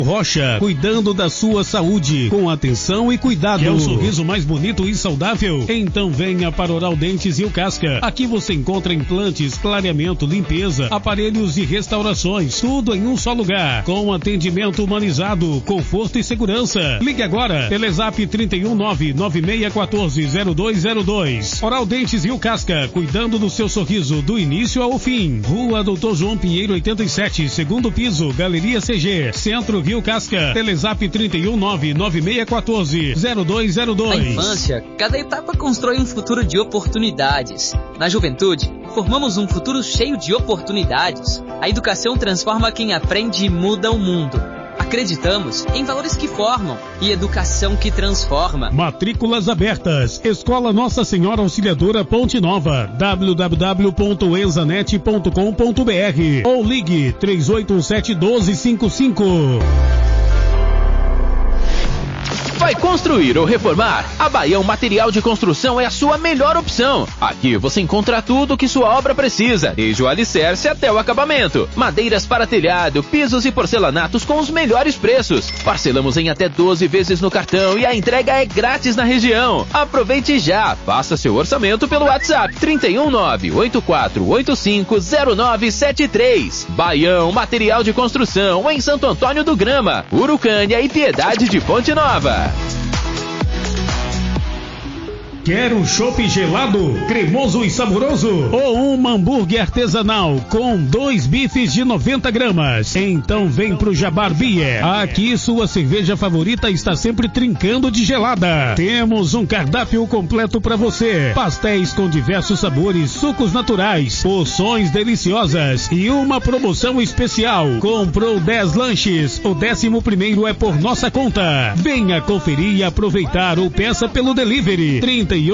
Rocha, cuidando da sua saúde, com atenção e cuidado. Quer um sorriso mais bonito e saudável? Então venha para Oral Dentes Rio Casca. Aqui você encontra implantes, clareamento, limpeza, aparelhos e restaurações, tudo em um só lugar, com atendimento humanizado, conforto e segurança. Ligue agora, Telezap 319-9614-0202. Oral Dentes Rio Casca, cuidando do seu sorriso do início ao fim. Rua Doutor João Pinheiro 87, segundo piso, Galeria CG, Centro Rio Casca. Telezap 319-9614-0202. Na infância, cada etapa constrói um futuro de oportunidades. Na juventude, formamos um futuro cheio de oportunidades. A educação transforma quem aprende e muda o mundo. Acreditamos em valores que formam e educação que transforma. Matrículas abertas. Escola Nossa Senhora Auxiliadora Ponte Nova. www.enzanet.com.br ou ligue 3817-1255. Vai construir ou reformar? A Baião Material de Construção é a sua melhor opção. Aqui você encontra tudo o que sua obra precisa, desde o alicerce até o acabamento. Madeiras para telhado, pisos e porcelanatos com os melhores preços. Parcelamos em até 12 vezes no cartão e a entrega é grátis na região. Aproveite já, faça seu orçamento pelo WhatsApp 319-8485-0973. Baião Material de Construção em Santo Antônio do Grama, Urucânia e Piedade de Ponte Nova. Quer um chopp gelado, cremoso e saboroso? Ou um hambúrguer artesanal com 2 bifes de 90 gramas? Então vem pro Jabar Beer. Aqui sua cerveja favorita está sempre trincando de gelada. Temos um cardápio completo para você. Pastéis com diversos sabores, sucos naturais, porções deliciosas e uma promoção especial. Comprou 10 lanches, o 11º é por nossa conta. Venha conferir e aproveitar ou peça pelo delivery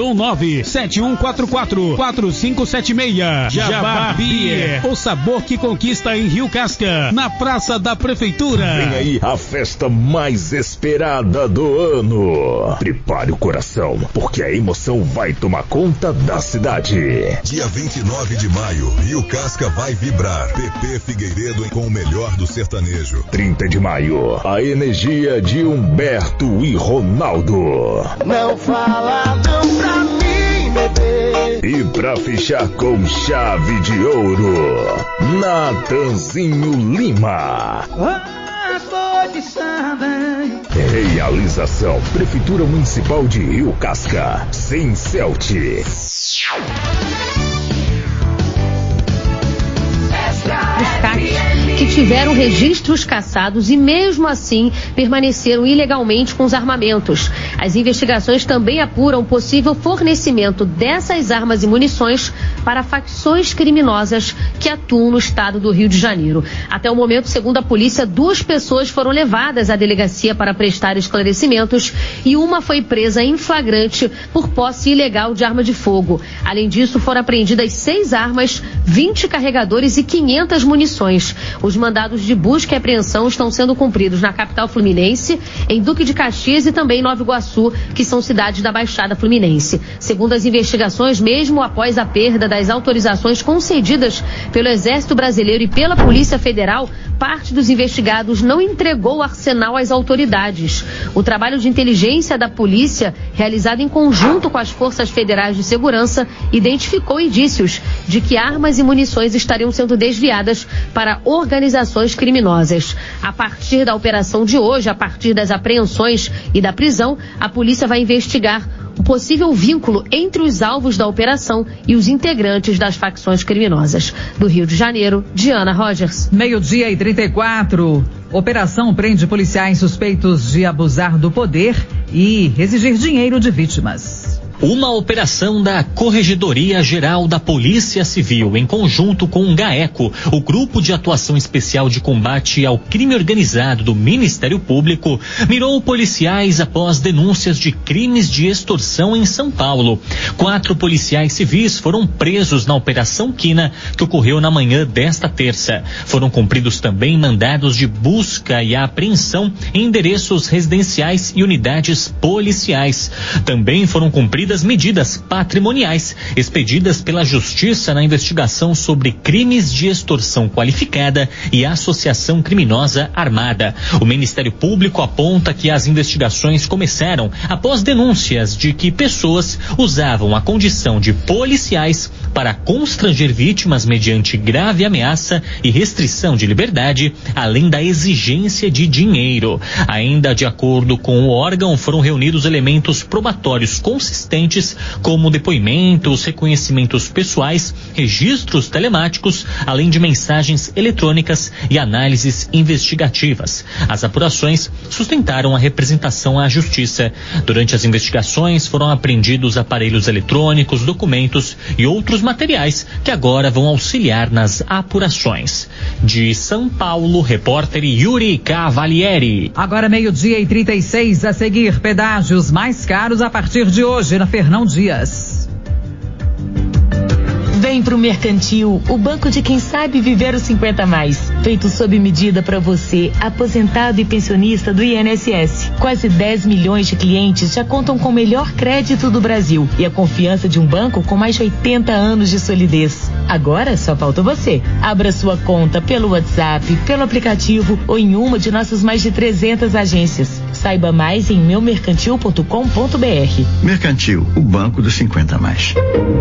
319-7144-4576. Jabar Beer, o sabor que conquista em Rio Casca, na Praça da Prefeitura. Vem aí a festa mais esperada do ano. Prepare o coração, porque a emoção vai tomar conta da cidade. Dia 29 de maio, Rio Casca vai vibrar. Pepe Figueiredo com o melhor do sertanejo. 30 de maio, a energia de Humberto e Ronaldo. Não fala não pra mim, bebê. E pra fechar com chave de ouro, Natanzinho Lima. Estou de samba. Realização Prefeitura Municipal de Rio Casca, sem Celt. Que tiveram registros cassados e mesmo assim permaneceram ilegalmente com os armamentos. As investigações também apuram possível fornecimento dessas armas e munições para facções criminosas que atuam no estado do Rio de Janeiro. Até o momento, segundo a polícia, 2 pessoas foram levadas à delegacia para prestar esclarecimentos e uma foi presa em flagrante por posse ilegal de arma de fogo. Além disso, foram apreendidas 6 armas, 20 carregadores e 500 munições. Os mandados de busca e apreensão estão sendo cumpridos na capital fluminense, em Duque de Caxias e também em Nova Iguaçu, que são cidades da Baixada Fluminense. Segundo as investigações, mesmo após a perda das autorizações concedidas pelo Exército Brasileiro e pela Polícia Federal, parte dos investigados não entregou o arsenal às autoridades. O trabalho de inteligência da polícia, realizado em conjunto com as forças federais de segurança, identificou indícios de que armas e munições estariam sendo desviadas para organizações criminosas. A partir da operação de hoje, a partir das apreensões e da prisão, a polícia vai investigar o possível vínculo entre os alvos da operação e os integrantes das facções criminosas. Do Rio de Janeiro, Diana Rogers. 12:34. Operação prende policiais suspeitos de abusar do poder e exigir dinheiro de vítimas. Uma operação da Corregedoria Geral da Polícia Civil, em conjunto com o GAECO, o Grupo de Atuação Especial de Combate ao Crime Organizado do Ministério Público, mirou policiais após denúncias de crimes de extorsão em São Paulo. 4 policiais civis foram presos na Operação Quina, que ocorreu na manhã desta terça. Foram cumpridos também mandados de busca e apreensão em endereços residenciais e unidades policiais. Também foram cumpridos cumpridas medidas patrimoniais expedidas pela Justiça na investigação sobre crimes de extorsão qualificada e associação criminosa armada. O Ministério Público aponta que as investigações começaram após denúncias de que pessoas usavam a condição de policiais para constranger vítimas mediante grave ameaça e restrição de liberdade, além da exigência de dinheiro. Ainda de acordo com o órgão, foram reunidos elementos probatórios consistentes, como depoimentos, reconhecimentos pessoais, registros telemáticos, além de mensagens eletrônicas e análises investigativas. As apurações sustentaram a representação à Justiça. Durante as investigações foram apreendidos aparelhos eletrônicos, documentos e outros materiais que agora vão auxiliar nas apurações. De São Paulo, repórter Yuri Cavalieri. Agora 12:36, a seguir, pedágios mais caros a partir de hoje na Fernão Dias. Vem pro Mercantil, o banco de quem sabe viver os 50 mais. Feito sob medida para você, aposentado e pensionista do INSS. Quase 10 milhões de clientes já contam com o melhor crédito do Brasil e a confiança de um banco com mais de 80 anos de solidez. Agora só falta você. Abra sua conta pelo WhatsApp, pelo aplicativo ou em uma de nossas mais de 300 agências. Saiba mais em meumercantil.com.br. Mercantil, o banco dos 50 mais.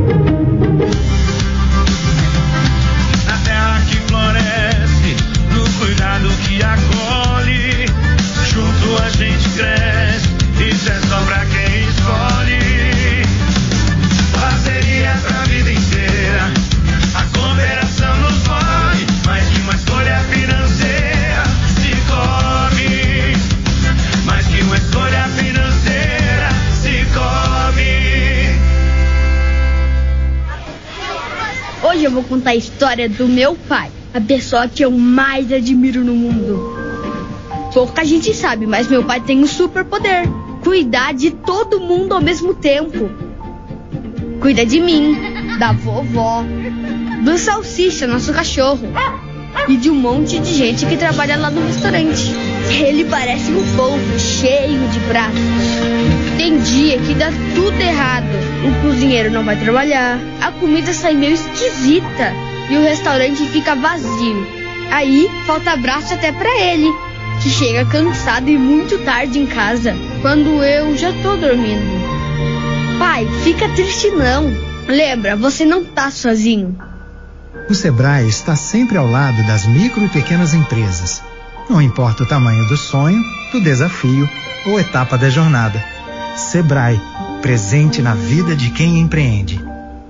Na terra que floresce, no cuidado que acolhe, junto a gente cresce, isso é só pra quem escolhe. Parceria pra vida inteira, a cooperação nos move, mais que uma escolha financeira, se come, mais que uma escolha financeira, se come. Hoje eu vou contar a história do meu pai, a pessoa que eu mais admiro no mundo. Pouca gente sabe, mas meu pai tem um superpoder: cuidar de todo mundo ao mesmo tempo. Cuida de mim, da vovó, do Salsicha, nosso cachorro, e de um monte de gente que trabalha lá no restaurante. Ele parece um polvo cheio de braços. Tem dia que dá tudo errado. O cozinheiro não vai trabalhar, a comida sai meio esquisita e o restaurante fica vazio. Aí falta braço até pra ele, que chega cansado e muito tarde em casa, quando eu já tô dormindo. Pai, fica triste não. Lembra, você não tá sozinho. O Sebrae está sempre ao lado das micro e pequenas empresas. Não importa o tamanho do sonho, do desafio ou etapa da jornada. Sebrae, presente na vida de quem empreende.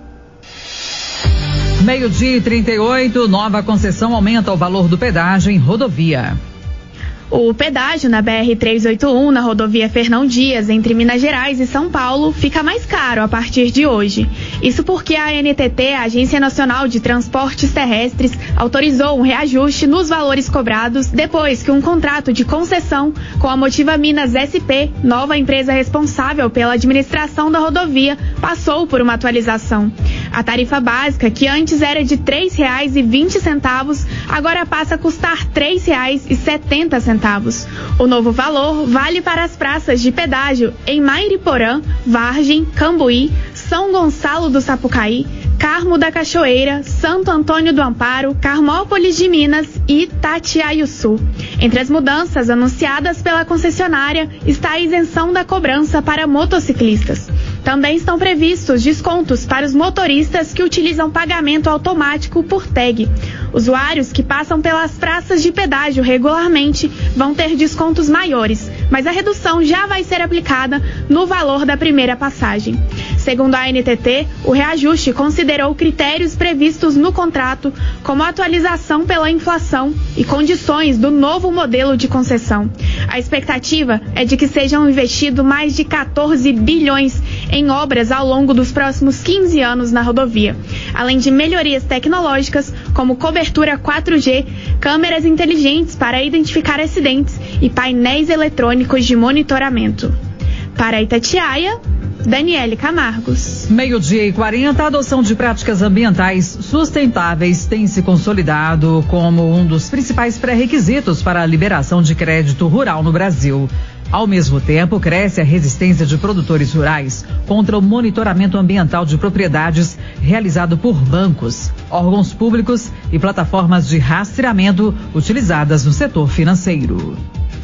12:38, nova concessão aumenta o valor do pedágio em rodovia. O pedágio na BR-381, na rodovia Fernão Dias, entre Minas Gerais e São Paulo, fica mais caro a partir de hoje. Isso porque a ANTT, a Agência Nacional de Transportes Terrestres, autorizou um reajuste nos valores cobrados depois que um contrato de concessão com a Motiva Minas SP, nova empresa responsável pela administração da rodovia, passou por uma atualização. A tarifa básica, que antes era de R$ 3,20, agora passa a custar R$ 3,70. O novo valor vale para as praças de pedágio em Mairiporã, Vargem, Cambuí, São Gonçalo do Sapucaí, Carmo da Cachoeira, Santo Antônio do Amparo, Carmópolis de Minas e Itatiaiuçu. Entre as mudanças anunciadas pela concessionária está a isenção da cobrança para motociclistas. Também estão previstos descontos para os motoristas que utilizam pagamento automático por tag. Usuários que passam pelas praças de pedágio regularmente vão ter descontos maiores, mas a redução já vai ser aplicada no valor da primeira passagem. Segundo a ANTT, o reajuste considerou critérios previstos no contrato, como a atualização pela inflação e condições do novo modelo de concessão. A expectativa é de que sejam investidos mais de 14 bilhões em obras ao longo dos próximos 15 anos na rodovia, além de melhorias tecnológicas como cobertura 4G, câmeras inteligentes para identificar acidentes e painéis eletrônicos de monitoramento. Para Itatiaia, Daniele Camargos. 12:40, a adoção de práticas ambientais sustentáveis tem se consolidado como um dos principais pré-requisitos para a liberação de crédito rural no Brasil. Ao mesmo tempo, cresce a resistência de produtores rurais contra o monitoramento ambiental de propriedades realizado por bancos, órgãos públicos e plataformas de rastreamento utilizadas no setor financeiro.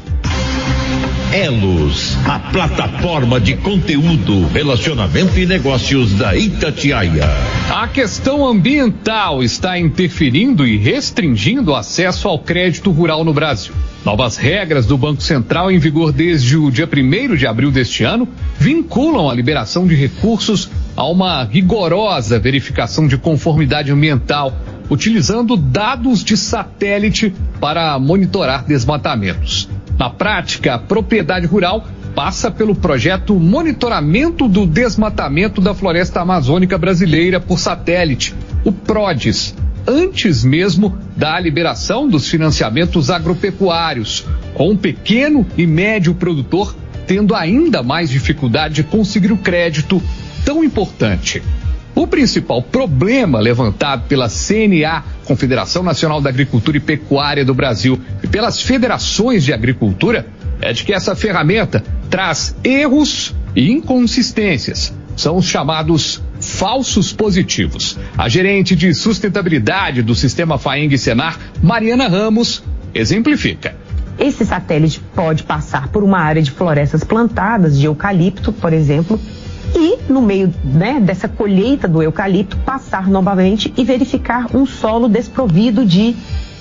Elos, a plataforma de conteúdo, relacionamento e negócios da Itatiaia. A questão ambiental está interferindo e restringindo o acesso ao crédito rural no Brasil. Novas regras do Banco Central, em vigor desde o dia 1º de abril deste ano, vinculam a liberação de recursos a uma rigorosa verificação de conformidade ambiental, utilizando dados de satélite para monitorar desmatamentos. Na prática, a propriedade rural passa pelo projeto Monitoramento do Desmatamento da Floresta Amazônica Brasileira por Satélite, o PRODES, antes mesmo da liberação dos financiamentos agropecuários, com o pequeno e médio produtor tendo ainda mais dificuldade de conseguir o crédito tão importante. O principal problema levantado pela CNA, Confederação Nacional da Agricultura e Pecuária do Brasil, e pelas federações de agricultura, é de que essa ferramenta traz erros e inconsistências. São os chamados falsos positivos. A gerente de sustentabilidade do Sistema FAENG-Senar, Mariana Ramos, exemplifica. Esse satélite pode passar por uma área de florestas plantadas de eucalipto, por exemplo, e no meio, dessa colheita do eucalipto, passar novamente e verificar um solo desprovido de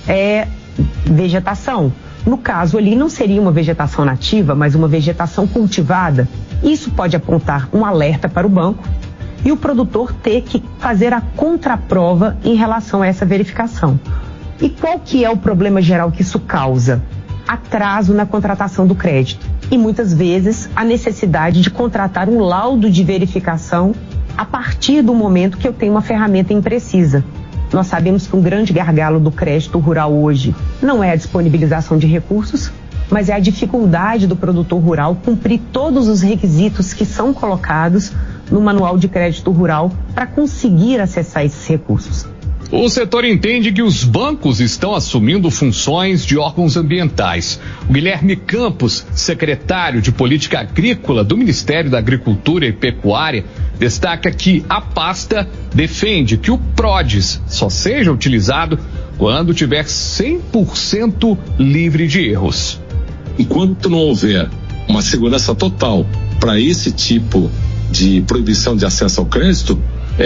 vegetação. No caso ali não seria uma vegetação nativa, mas uma vegetação cultivada. Isso pode apontar um alerta para o banco e o produtor ter que fazer a contraprova em relação a essa verificação. E qual que é o problema geral que isso causa? Atraso na contratação do crédito e muitas vezes a necessidade de contratar um laudo de verificação a partir do momento que eu tenho uma ferramenta imprecisa. Nós sabemos que um grande gargalo do crédito rural hoje não é a disponibilização de recursos, mas é a dificuldade do produtor rural cumprir todos os requisitos que são colocados no Manual de Crédito Rural para conseguir acessar esses recursos. O setor entende que os bancos estão assumindo funções de órgãos ambientais. O Guilherme Campos, secretário de Política Agrícola do Ministério da Agricultura e Pecuária, destaca que a pasta defende que o PRODES só seja utilizado quando tiver 100% livre de erros. Enquanto não houver uma segurança total para esse tipo de proibição de acesso ao crédito,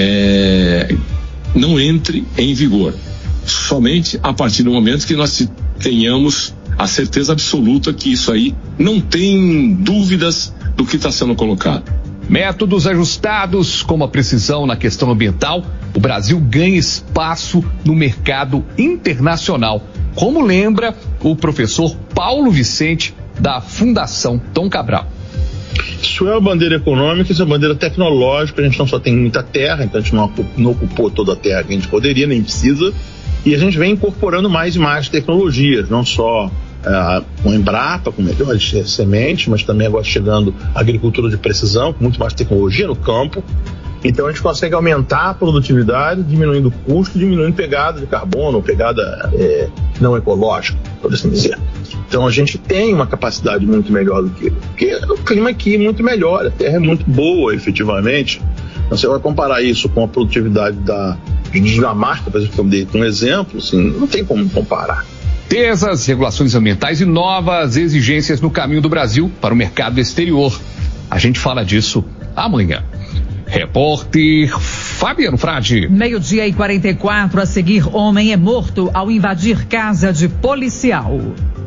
não entre em vigor. Somente a partir do momento que nós tenhamos a certeza absoluta que isso aí não tem dúvidas do que está sendo colocado. Métodos ajustados, como a precisão na questão ambiental, o Brasil ganha espaço no mercado internacional, como lembra o professor Paulo Vicente, da Fundação Tom Cabral. Isso é uma bandeira econômica, isso é uma bandeira tecnológica. A gente não só tem muita terra, então a gente não ocupou toda a terra que a gente poderia, nem precisa, e a gente vem incorporando mais e mais tecnologias, não só com Embrapa, com melhores sementes, mas também agora chegando a agricultura de precisão, com muito mais tecnologia no campo. Então a gente consegue aumentar a produtividade, diminuindo o custo, diminuindo pegada de carbono, pegada não ecológica, por assim dizer. Então a gente tem uma capacidade muito melhor do que... Porque o clima aqui é muito melhor, a terra é muito boa, efetivamente. Então, você vai comparar isso com a produtividade de Dinamarca, por exemplo, que eu dei um exemplo, assim, não tem como comparar. Certezas, regulações ambientais e novas exigências no caminho do Brasil para o mercado exterior. A gente fala disso amanhã. Repórter Fabiano Frade. 12:44, a seguir, homem é morto ao invadir casa de policial.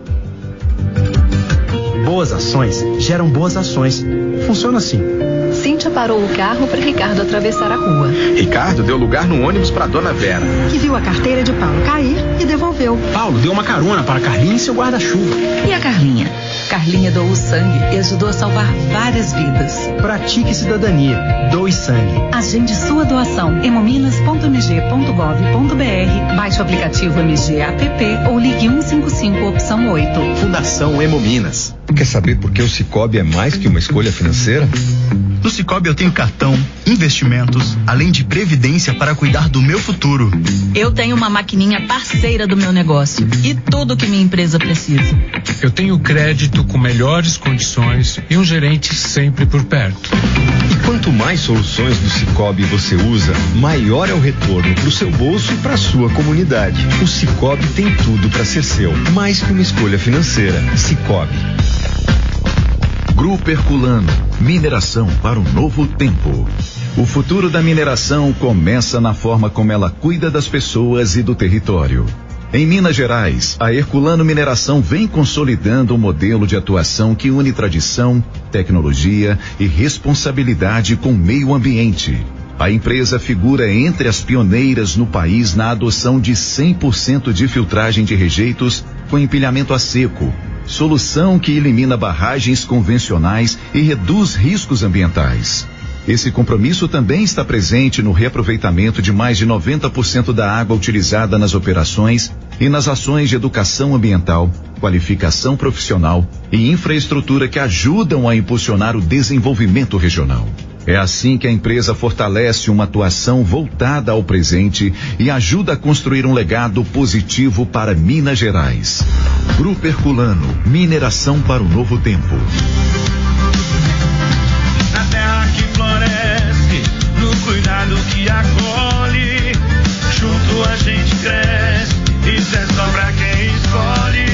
Boas ações geram boas ações. Funciona assim. Cíntia parou o carro para Ricardo atravessar a rua. Ricardo deu lugar no ônibus para Dona Vera, que viu a carteira de Paulo cair e devolveu. Paulo deu uma carona para Carlinha e seu guarda-chuva. E a Carlinha? Carlinha doou sangue e ajudou a salvar várias vidas. Pratique cidadania. Doe sangue. Agende sua doação. hemominas.mg.gov.br. Baixe o aplicativo MG App ou ligue 155 opção 8. Fundação Hemominas. Quer saber por que o Sicoob é mais que uma escolha financeira? No Sicoob eu tenho cartão, investimentos, além de previdência para cuidar do meu futuro. Eu tenho uma maquininha parceira do meu negócio e tudo que minha empresa precisa. Eu tenho crédito com melhores condições e um gerente sempre por perto. E quanto mais soluções do Sicoob você usa, maior é o retorno para o seu bolso e para a sua comunidade. O Sicoob tem tudo para ser seu, mais que uma escolha financeira. Sicoob. Grupo Herculano, mineração para um novo tempo. O futuro da mineração começa na forma como ela cuida das pessoas e do território. Em Minas Gerais, a Herculano Mineração vem consolidando um modelo de atuação que une tradição, tecnologia e responsabilidade com o meio ambiente. A empresa figura entre as pioneiras no país na adoção de 100% de filtragem de rejeitos com empilhamento a seco, solução que elimina barragens convencionais e reduz riscos ambientais. Esse compromisso também está presente no reaproveitamento de mais de 90% da água utilizada nas operações e nas ações de educação ambiental, qualificação profissional e infraestrutura que ajudam a impulsionar o desenvolvimento regional. É assim que a empresa fortalece uma atuação voltada ao presente e ajuda a construir um legado positivo para Minas Gerais. Grupo Herculano, mineração para o novo tempo. Na terra que floresce, no cuidado que acolhe, junto a gente cresce, isso é só pra quem escolhe.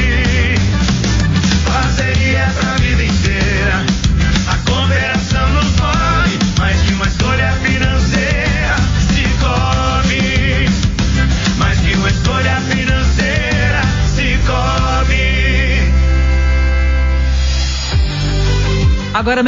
Parceria pra vida inteira, a cooperação nos move, mais que uma escolha financeira. Sicoob, mais que uma escolha financeira. Sicoob. Agora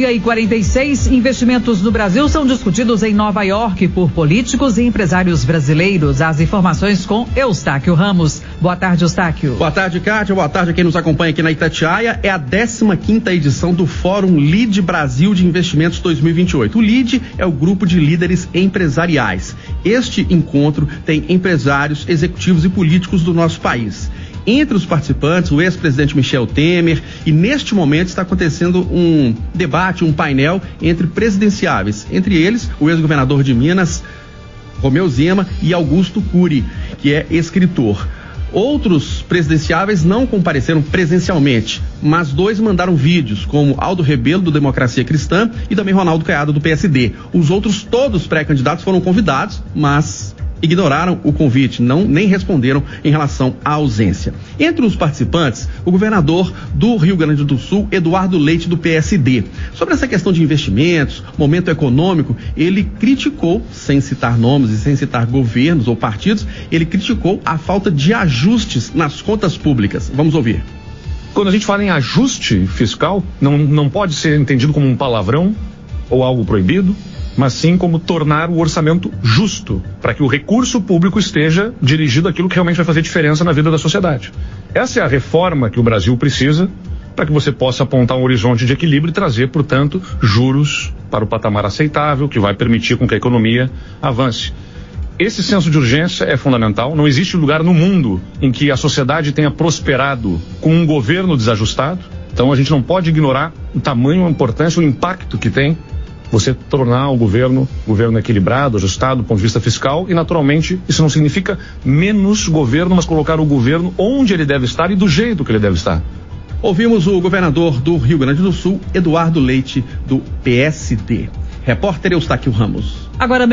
12:46, investimentos no Brasil são discutidos em Nova York por políticos e empresários brasileiros. As informações com Eustáquio Ramos. Boa tarde, Eustáquio. Boa tarde, Kátia. Boa tarde a quem nos acompanha aqui na Itatiaia. É a 15ª edição do Fórum LEAD Brasil de Investimentos 2028. O LEAD é o grupo de líderes empresariais. Este encontro tem empresários, executivos e políticos do nosso país. Entre os participantes, o ex-presidente Michel Temer, e neste momento está acontecendo um debate, um painel entre presidenciáveis. Entre eles, o ex-governador de Minas, Romeu Zema, e Augusto Cury, que é escritor. Outros presidenciáveis não compareceram presencialmente, mas 2 mandaram vídeos, como Aldo Rebelo, do Democracia Cristã, e também Ronaldo Caiado, do PSD. Os outros todos pré-candidatos foram convidados, mas ignoraram o convite, nem responderam em relação à ausência. Entre os participantes, o governador do Rio Grande do Sul, Eduardo Leite, do PSD. Sobre essa questão de investimentos, momento econômico, ele criticou, sem citar nomes e sem citar governos ou partidos, ele criticou a falta de ajustes nas contas públicas. Vamos ouvir. Quando a gente fala em ajuste fiscal, não pode ser entendido como um palavrão ou algo proibido, mas sim como tornar o orçamento justo, para que o recurso público esteja dirigido àquilo que realmente vai fazer diferença na vida da sociedade. Essa é a reforma que o Brasil precisa para que você possa apontar um horizonte de equilíbrio e trazer, portanto, juros para o patamar aceitável, que vai permitir com que a economia avance. Esse senso de urgência é fundamental. Não existe lugar no mundo em que a sociedade tenha prosperado com um governo desajustado. Então a gente não pode ignorar o tamanho, a importância, o impacto que tem você tornar o governo equilibrado, ajustado do ponto de vista fiscal, e naturalmente isso não significa menos governo, mas colocar o governo onde ele deve estar e do jeito que ele deve estar. Ouvimos o governador do Rio Grande do Sul, Eduardo Leite, do PSD. Repórter Eustáquio Ramos. Agora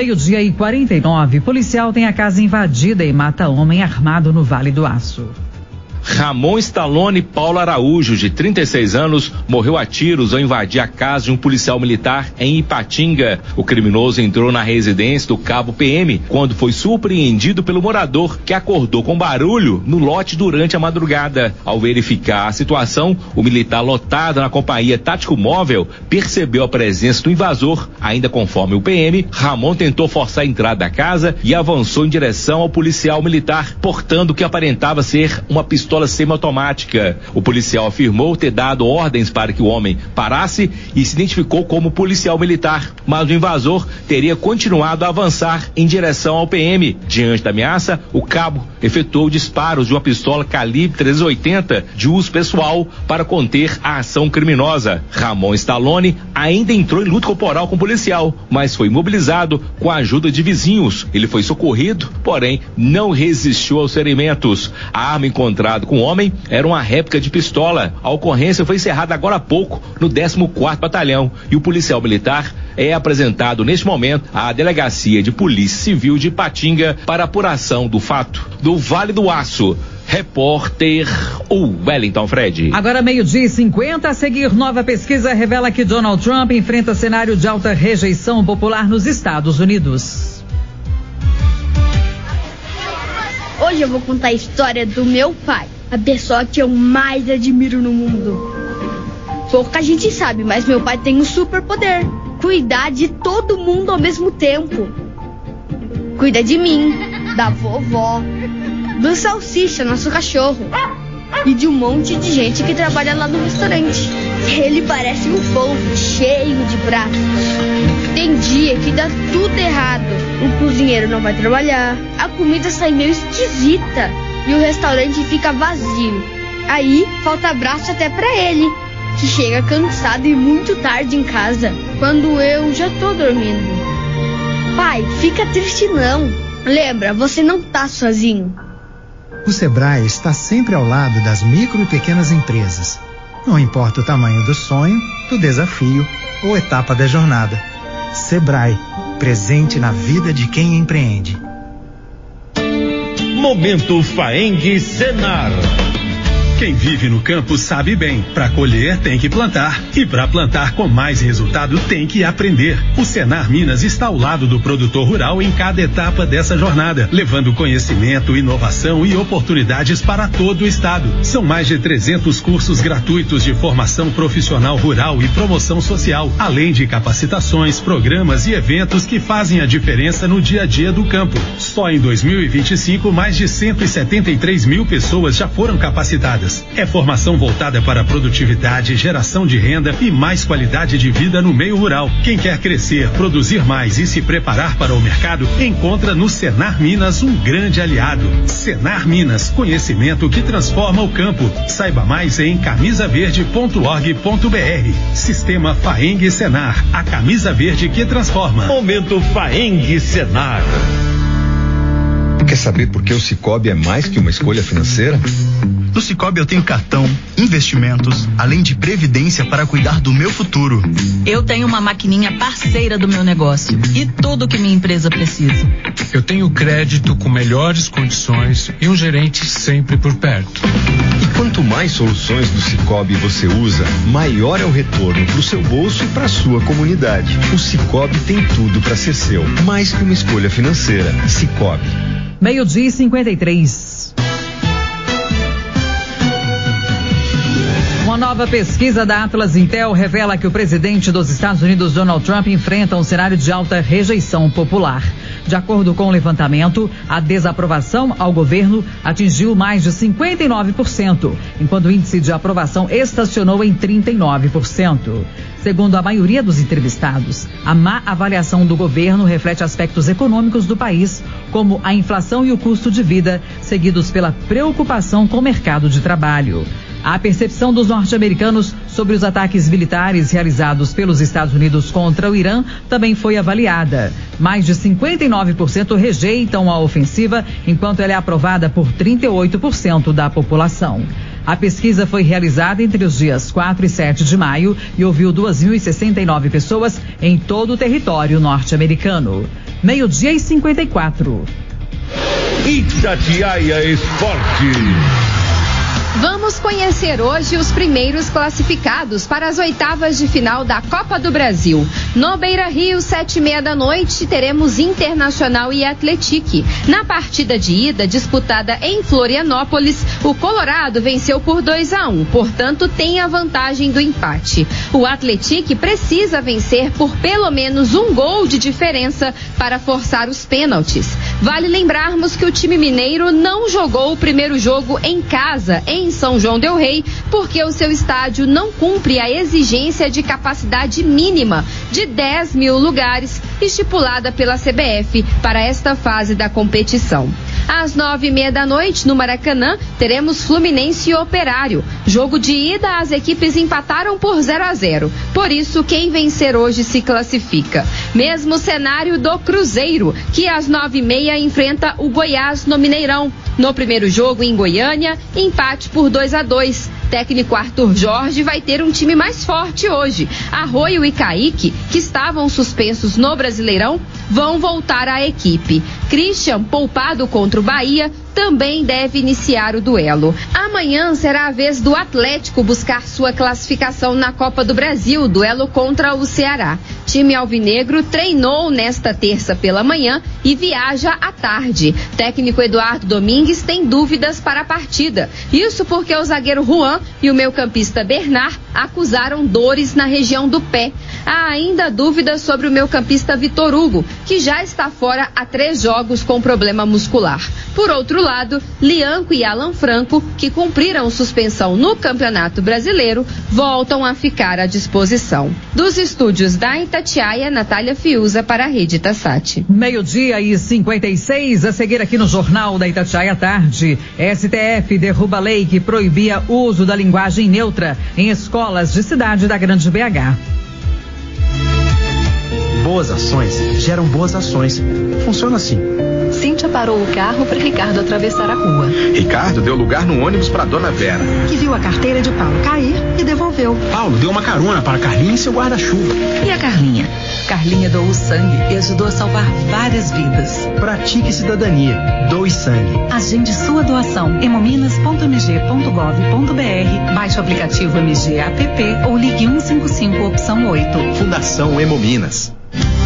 12:49, policial tem a casa invadida e mata homem armado no Vale do Aço. Ramon Stallone Paulo Araújo, de 36 anos, morreu a tiros ao invadir a casa de um policial militar em Ipatinga. O criminoso entrou na residência do cabo PM quando foi surpreendido pelo morador, que acordou com barulho no lote durante a madrugada. Ao verificar a situação, o militar lotado na companhia tático móvel percebeu a presença do invasor. Ainda conforme o PM, Ramon tentou forçar a entrada da casa e avançou em direção ao policial militar, portando o que aparentava ser uma pistola semiautomática. O policial afirmou ter dado ordens para que o homem parasse e se identificou como policial militar, mas o invasor teria continuado a avançar em direção ao PM. Diante da ameaça, o cabo efetuou disparos de uma pistola calibre 380 de uso pessoal para conter a ação criminosa. Ramon Stallone ainda entrou em luta corporal com o policial, mas foi imobilizado com a ajuda de vizinhos. Ele foi socorrido, porém não resistiu aos ferimentos. A arma encontrada com com o homem era uma réplica de pistola. A ocorrência foi encerrada agora há pouco no 14º Batalhão e o policial militar é apresentado neste momento à Delegacia de Polícia Civil de Ipatinga para apuração do fato. Do Vale do Aço, repórter Wellington Fred. Agora 12:50, a seguir, nova pesquisa revela que Donald Trump enfrenta cenário de alta rejeição popular nos Estados Unidos. Hoje eu vou contar a história do meu pai, a pessoa que eu mais admiro no mundo. Pouca gente sabe, mas meu pai tem um superpoder: cuidar de todo mundo ao mesmo tempo. Cuida de mim, da vovó, do Salsicha, nosso cachorro, e de um monte de gente que trabalha lá no restaurante. Ele parece um polvo cheio de braços. Tem dia que dá tudo errado. O cozinheiro não vai trabalhar, a comida sai meio esquisita e o restaurante fica vazio. Aí falta braço até pra ele, que chega cansado e muito tarde em casa, quando eu já tô dormindo. Pai, fica triste não. Lembra, você não tá sozinho. O Sebrae está sempre ao lado das micro e pequenas empresas. Não importa o tamanho do sonho, do desafio ou etapa da jornada. Sebrae, presente na vida de quem empreende. Momento Faeng Senar. Quem vive no campo sabe bem, para colher tem que plantar e para plantar com mais resultado tem que aprender. O Senar Minas está ao lado do produtor rural em cada etapa dessa jornada, levando conhecimento, inovação e oportunidades para todo o estado. São mais de 300 cursos gratuitos de formação profissional rural e promoção social, além de capacitações, programas e eventos que fazem a diferença no dia a dia do campo. Só em 2025, mais de 173 mil pessoas já foram capacitadas. É formação voltada para produtividade, geração de renda e mais qualidade de vida no meio rural. Quem quer crescer, produzir mais e se preparar para o mercado, encontra no Senar Minas um grande aliado. Senar Minas, conhecimento que transforma o campo. Saiba mais em camisaverde.org.br. Sistema Faeng Senar, a camisa verde que transforma. Momento Faeng Senar. Quer saber por que o Sicoob é mais que uma escolha financeira? No Sicoob eu tenho cartão, investimentos, além de previdência para cuidar do meu futuro. Eu tenho uma maquininha parceira do meu negócio e tudo que minha empresa precisa. Eu tenho crédito com melhores condições e um gerente sempre por perto. E quanto mais soluções do Sicoob você usa, maior é o retorno para o seu bolso e para a sua comunidade. O Sicoob tem tudo para ser seu, mais que uma escolha financeira. Sicoob. 12:53. Uma nova pesquisa da Atlas Intel revela que o presidente dos Estados Unidos, Donald Trump, enfrenta um cenário de alta rejeição popular. De acordo com o levantamento, a desaprovação ao governo atingiu mais de 59%, enquanto o índice de aprovação estacionou em 39%. Segundo a maioria dos entrevistados, a má avaliação do governo reflete aspectos econômicos do país, como a inflação e o custo de vida, seguidos pela preocupação com o mercado de trabalho. A percepção dos norte-americanos sobre os ataques militares realizados pelos Estados Unidos contra o Irã também foi avaliada. Mais de 59% rejeitam a ofensiva, enquanto ela é aprovada por 38% da população. A pesquisa foi realizada entre os dias 4 e 7 de maio e ouviu 2.069 pessoas em todo o território norte-americano. 12:54. Itatiaia Esporte. Vamos conhecer hoje os primeiros classificados para as oitavas de final da Copa do Brasil. No Beira-Rio, 7:30 da noite, teremos Internacional e Atlético. Na partida de ida, disputada em Florianópolis, o Colorado venceu por 2-1, portanto tem a vantagem do empate. O Atlético precisa vencer por pelo menos um gol de diferença para forçar os pênaltis. Vale lembrarmos que o time mineiro não jogou o primeiro jogo em casa, em São João del Rei, porque o seu estádio não cumpre a exigência de capacidade mínima de 10 mil lugares estipulada pela CBF para esta fase da competição. Às 9:30 da noite, no Maracanã, teremos Fluminense e Operário. Jogo de ida, as equipes empataram por 0-0. Por isso, quem vencer hoje se classifica. Mesmo cenário do Cruzeiro, que às 9:30 enfrenta o Goiás no Mineirão. No primeiro jogo, em Goiânia, empate por 2-2. Técnico Arthur Jorge vai ter um time mais forte hoje. Arroio e Kaique, que estavam suspensos no Brasileirão, vão voltar à equipe. Christian, poupado contra o Bahia, também deve iniciar o duelo. Amanhã será a vez do Atlético buscar sua classificação na Copa do Brasil, duelo contra o Ceará. Time alvinegro treinou nesta terça pela manhã e viaja à tarde. Técnico Eduardo Domingues tem dúvidas para a partida. Isso porque o zagueiro Juan e o meio-campista Bernard acusaram dores na região do pé. Há ainda dúvidas sobre o meio-campista Vitor Hugo, que já está fora há 3 jogos com problema muscular. Por outro lado, Lianco e Alan Franco, que cumpriram suspensão no Campeonato Brasileiro, voltam a ficar à disposição. Dos estúdios da Itatiaia, Natália Fiuza para a Rede Tassati. 12:56, a seguir aqui no Jornal da Itatiaia à tarde. STF derruba a lei que proibia o uso da linguagem neutra em escolas de cidade da Grande BH. Boas ações geram boas ações. Funciona assim. Cíntia parou o carro para Ricardo atravessar a rua. Ricardo deu lugar no ônibus para Dona Vera, Que viu a carteira de Paulo cair e devolveu. Paulo deu uma carona para Carlinha e seu guarda-chuva. E a Carlinha? Carlinha doou sangue e ajudou a salvar várias vidas. Pratique cidadania. Doe sangue. Agende sua doação. hemominas.mg.gov.br. Baixe o aplicativo MG App ou ligue 155 opção 8. Fundação Hemominas.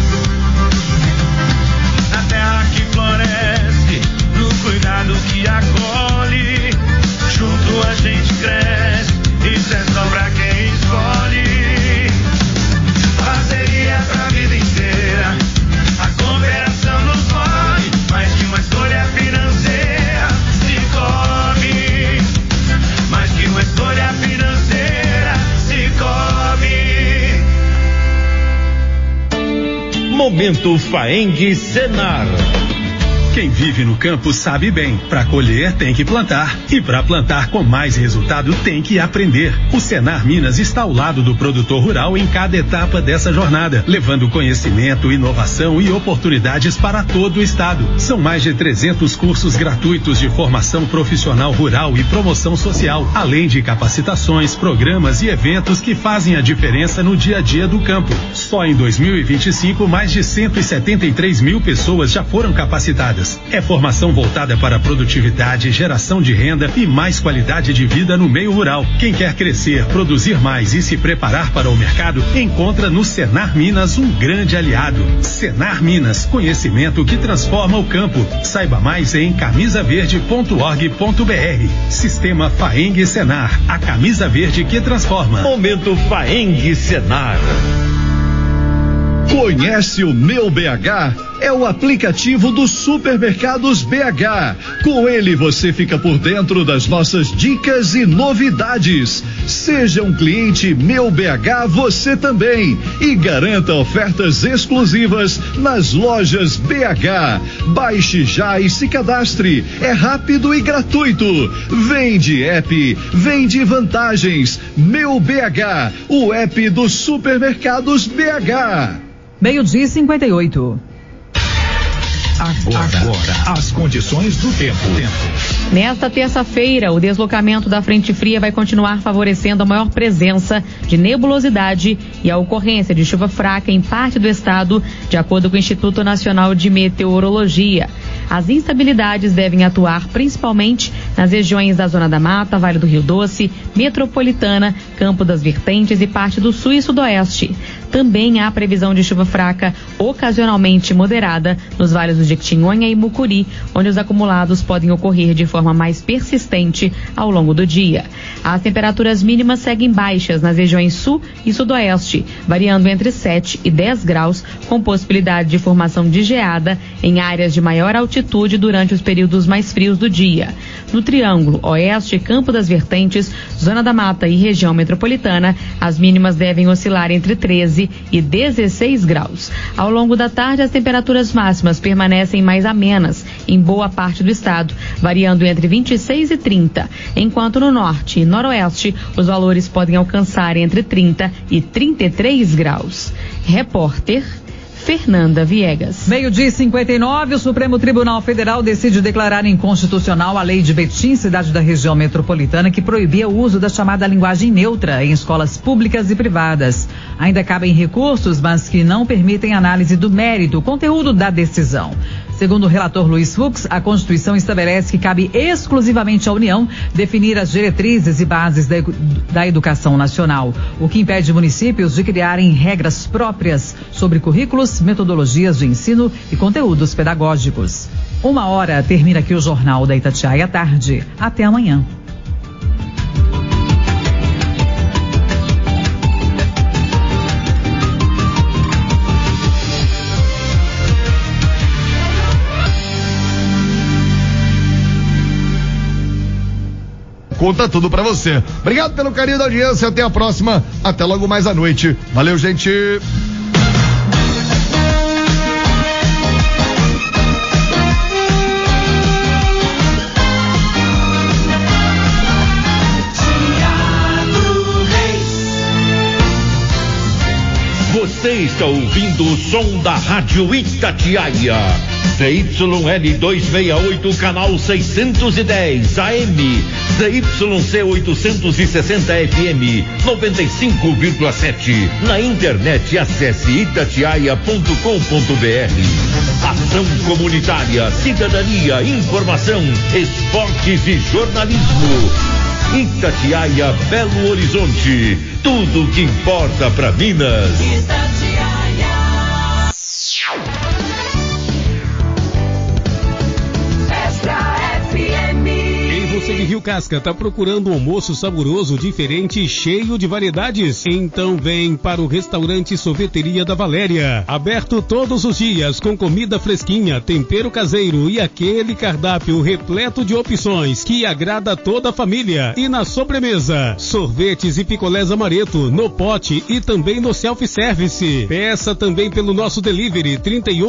Na terra que floresce, no cuidado que acolhe, junto a gente cresce, isso é só pra quem escolhe. Parceria pra vida inteira, a cooperação nos move, mais que uma escolha financeira, se come, mais que uma escolha financeira, se come. Momento Faeng Senar. Quem vive no campo sabe bem, para colher tem que plantar e para plantar com mais resultado tem que aprender. O Senar Minas está ao lado do produtor rural em cada etapa dessa jornada, levando conhecimento, inovação e oportunidades para todo o estado. São mais de 300 cursos gratuitos de formação profissional rural e promoção social, além de capacitações, programas e eventos que fazem a diferença no dia a dia do campo. Só em 2025, mais de 173 mil pessoas já foram capacitadas. É formação voltada para produtividade, geração de renda e mais qualidade de vida no meio rural. Quem quer crescer, produzir mais e se preparar para o mercado, encontra no Senar Minas um grande aliado. Senar Minas, conhecimento que transforma o campo. Saiba mais em camisaverde.org.br. Sistema Faeng Senar, a camisa verde que transforma. Momento Faeng Senar. Conhece o Meu BH? É o aplicativo dos supermercados BH. Com ele você fica por dentro das nossas dicas e novidades. Seja um cliente Meu BH você também e garanta ofertas exclusivas nas lojas BH. Baixe já e se cadastre. É rápido e gratuito. Vende app, vende vantagens. Meu BH, o app dos supermercados BH. 12:58. Agora, as condições do tempo. Nesta terça-feira, o deslocamento da frente fria vai continuar favorecendo a maior presença de nebulosidade e a ocorrência de chuva fraca em parte do estado, de acordo com o Instituto Nacional de Meteorologia. As instabilidades devem atuar principalmente nas regiões da Zona da Mata, Vale do Rio Doce, Metropolitana, Campo das Vertentes e parte do Sul e Sudoeste. Também há previsão de chuva fraca, ocasionalmente moderada, nos vales do Jequitinhonha e Mucuri, onde os acumulados podem ocorrer de forma mais persistente ao longo do dia. As temperaturas mínimas seguem baixas nas regiões Sul e Sudoeste, variando entre 7 e 10 graus, com possibilidade de formação de geada em áreas de maior altitude durante os períodos mais frios do dia. No Triângulo Oeste, Campo das Vertentes, Zona da Mata e região metropolitana, as mínimas devem oscilar entre 13 e 16 graus. Ao longo da tarde, as temperaturas máximas permanecem mais amenas em boa parte do estado, variando entre 26 e 30, enquanto no norte e noroeste os valores podem alcançar entre 30 e 33 graus. Repórter Fernanda Viegas. 12h59, o Supremo Tribunal Federal decide declarar inconstitucional a lei de Betim, cidade da região metropolitana, que proibia o uso da chamada linguagem neutra em escolas públicas e privadas. Ainda cabem recursos, mas que não permitem análise do mérito, conteúdo da decisão. Segundo o relator Luiz Fux, a Constituição estabelece que cabe exclusivamente à União definir as diretrizes e bases da educação nacional, o que impede municípios de criarem regras próprias sobre currículos, metodologias de ensino e conteúdos pedagógicos. 1h termina aqui o Jornal da Itatiaia à tarde. Até amanhã. Conta tudo pra você. Obrigado pelo carinho da audiência. Até a próxima. Até logo mais à noite. Valeu, gente. Você está ouvindo o som da Rádio Itatiaia. ZYL 268, canal 610 AM. ZYC 860 FM 95,7. Na internet, acesse itatiaia.com.br. Ação comunitária, cidadania, informação, esportes e jornalismo. Itatiaia, Belo Horizonte. Tudo o que importa para Minas. Você de Rio Casca tá procurando um almoço saboroso, diferente e cheio de variedades? Então vem para o restaurante Sorveteria da Valéria. Aberto todos os dias com comida fresquinha, tempero caseiro e aquele cardápio repleto de opções que agrada toda a família. E na sobremesa, sorvetes e picolés amareto no pote e também no self-service. Peça também pelo nosso delivery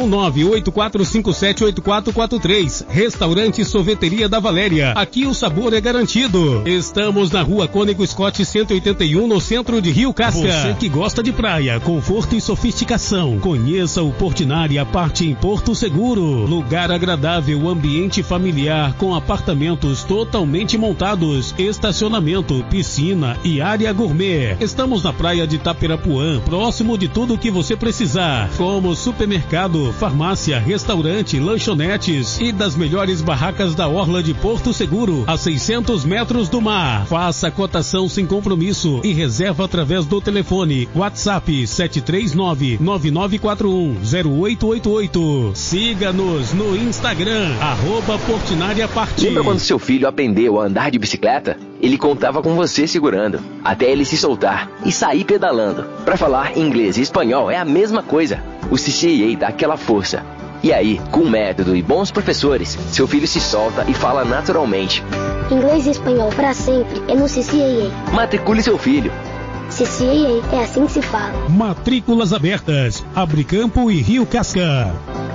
31984578443. Restaurante Sorveteria da Valéria. Aqui o sabor é garantido. Estamos na Rua Cônego Scott 181, no centro de Rio Casca. Você que gosta de praia, conforto e sofisticação, conheça o Portinari Aparte em Porto Seguro. Lugar agradável, ambiente familiar com apartamentos totalmente montados, estacionamento, piscina e área gourmet. Estamos na praia de Tapirapuã, próximo de tudo o que você precisar, como supermercado, farmácia, restaurante, lanchonetes e das melhores barracas da orla de Porto Seguro, a 600 metros do mar. Faça a cotação sem compromisso e reserva através do telefone WhatsApp 739-9941-0888. Siga-nos no Instagram, @Portinariaparte. Lembra quando seu filho aprendeu a andar de bicicleta? Ele contava com você segurando, até ele se soltar e sair pedalando. Para falar inglês e espanhol é a mesma coisa. O CCIA dá aquela força. E aí, com método e bons professores, seu filho se solta e fala naturalmente. Inglês e espanhol para sempre é no CCIA. Matricule seu filho. CCIA, é assim que se fala. Matrículas abertas, Abre Campo e Rio Casca.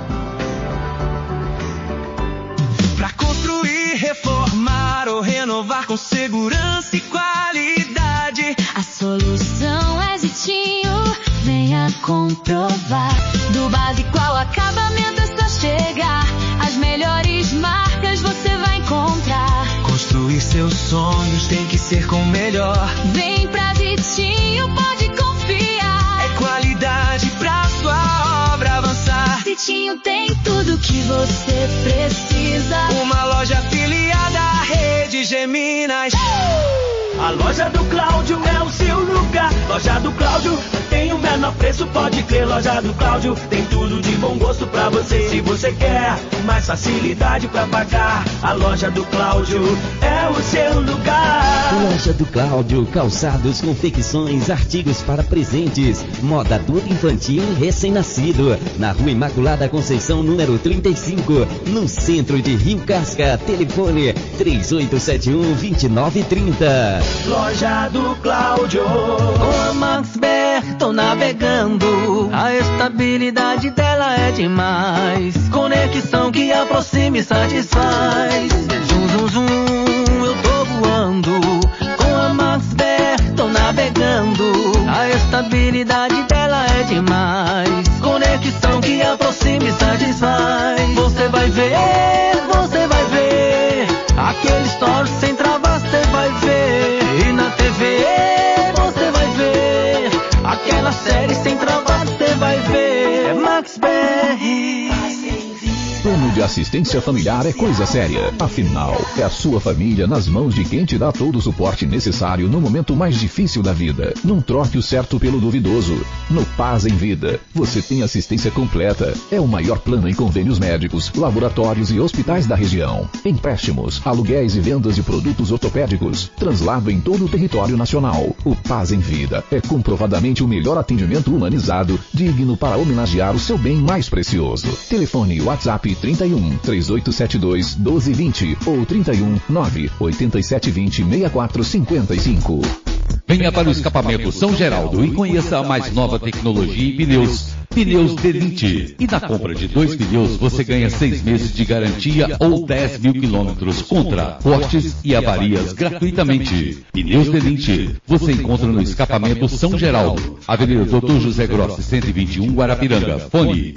Pra construir, reformar ou renovar com segurança e qualidade, a solução é Zitinho, venha comprovar. Do básico ao acabamento é só chegar, as melhores marcas você vai encontrar. Construir seus sonhos tem que ser com o melhor. Vem pra Zitinho, pode confiar. É qualidade pra sua obra avançar. Zitinho tem tudo que você precisa. Uma loja afiliada à rede Geminas. A loja do Cláudio é o seu lugar. Loja do Cláudio tem o menor preço, pode crer. Loja do Cláudio tem tudo de bom gosto pra você. Se você quer mais facilidade pra pagar, a loja do Cláudio é o seu lugar. Loja do Cláudio, calçados, confecções, artigos para presentes, moda adulto, infantil e recém-nascido. Na Rua Imaculada Conceição, número 35, no centro de Rio Casca. Telefone 3871-2930. Loja do Cláudio. Com a Maxber tô navegando, a estabilidade dela é demais. Conexão que aproxima e satisfaz. Zum, zum, zum, eu tô voando. Com a Maxber tô navegando, a estabilidade dela é demais. Conexão de assistência familiar é coisa séria. Afinal, é a sua família nas mãos de quem te dá todo o suporte necessário no momento mais difícil da vida. Não troque o certo pelo duvidoso. No Paz em Vida, você tem assistência completa. É o maior plano em convênios médicos, laboratórios e hospitais da região. Empréstimos, aluguéis e vendas de produtos ortopédicos. Translado em todo o território nacional. O Paz em Vida é comprovadamente o melhor atendimento humanizado, digno para homenagear o seu bem mais precioso. Telefone WhatsApp 31 3872 1220 ou 31 98720 6455. Venha para o escapamento São Geraldo e conheça a mais nova tecnologia em pneus. Pneus Delinte. E na compra de 2 pneus você ganha 6 meses de garantia ou 10 mil quilômetros contra cortes e avarias gratuitamente. Pneus Delinte. Você encontra no escapamento São Geraldo, Avenida Doutor José Grossi, 121, Guarapiranga. Fone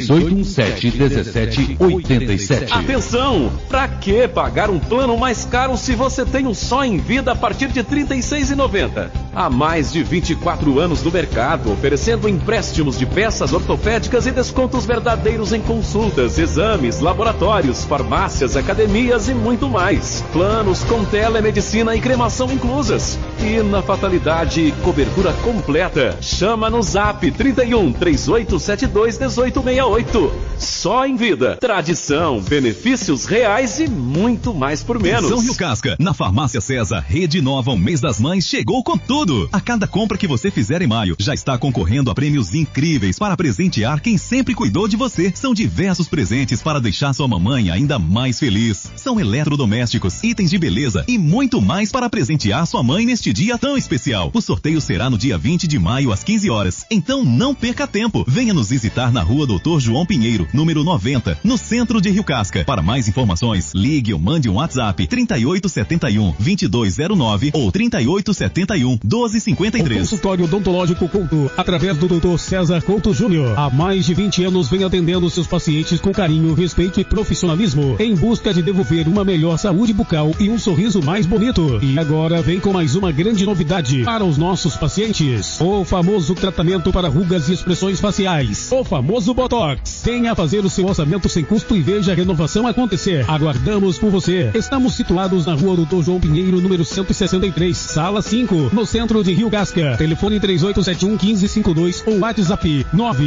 3817-1787. Atenção! Pra que pagar um plano mais caro se você tem um só em vida a partir de R$ 36,90? Há mais de 24 anos no mercado, oferecendo empréstimos de peças ortopédicas e descontos verdadeiros em consultas, exames, laboratórios, farmácias, academias e muito mais. Planos com telemedicina e cremação inclusas. E na fatalidade, cobertura completa. Chama no Zap 31 3872 1868. Só em vida. Tradição, benefícios reais e muito mais por menos. São Rio Casca, na Farmácia César, Rede Nova, o mês das mães chegou com tudo. A cada compra que você fizer em maio, já está concorrendo a prêmios incríveis para presentear quem sempre cuidou de você. São diversos presentes para deixar sua mamãe ainda mais feliz. São eletrodomésticos, itens de beleza e muito mais para presentear sua mãe neste dia tão especial. O sorteio será no dia 20 de maio às 15 horas. Então não perca tempo. Venha nos visitar na Rua Doutor João Pinheiro, número 90, no centro de Rio Casca. Para mais informações, ligue ou mande um WhatsApp 3871-2209 ou 3871-1253. O consultório odontológico Couto, através do Dr. César Couto Júnior. Há mais de 20 anos vem atendendo seus pacientes com carinho, respeito e profissionalismo, em busca de devolver uma melhor saúde bucal e um sorriso mais bonito. E agora vem com mais uma grande novidade para os nossos pacientes: o famoso tratamento para rugas e expressões faciais, o famoso Botox. Venha fazer o seu orçamento sem custo e veja a renovação acontecer. Aguardamos por você. Estamos situados na Rua Doutor João Pinheiro, número 163, sala 5, no centro de Rio Casca. Telefone 3871-1552 ou WhatsApp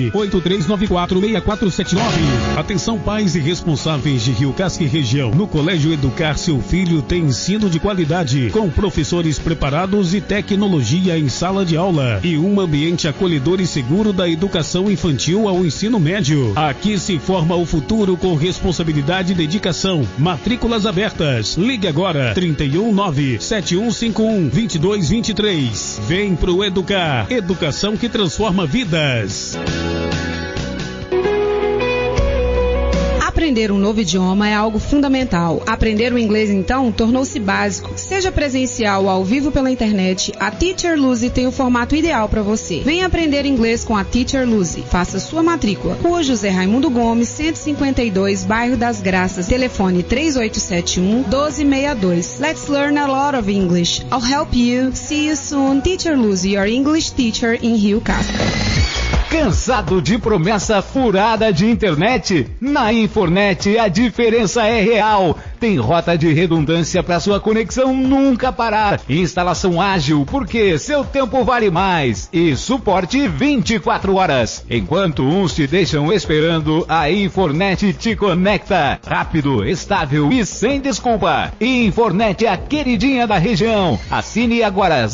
983946479. Atenção, pais e responsáveis de Rio Casca e região. No Colégio Educar seu filho tem ensino de qualidade, com professores preparados e tecnologia em sala de aula e um ambiente acolhedor e seguro da educação infantil ao ensino médio. Aqui se forma o futuro com responsabilidade e dedicação. Matrículas abertas. Ligue agora 319-7151-2223. Vem pro Educar. Educação que transforma vidas. Aprender um novo idioma é algo fundamental. Aprender o inglês, então, tornou-se básico. Seja presencial ou ao vivo pela internet, a Teacher Lucy tem o formato ideal para você. Venha aprender inglês com a Teacher Lucy. Faça sua matrícula. Rua José Raimundo Gomes, 152, Bairro das Graças. Telefone 3871-1262. Let's learn a lot of English. I'll help you. See you soon. Teacher Lucy, your English teacher in Rio Casca. Cansado de promessa furada de internet? Na Infornet a diferença é real. Tem rota de redundância para sua conexão nunca parar. Instalação ágil, porque seu tempo vale mais. E suporte 24 horas. Enquanto uns te deixam esperando, a Infornet te conecta. Rápido, estável e sem desculpa. Infornet é a queridinha da região. Assine agora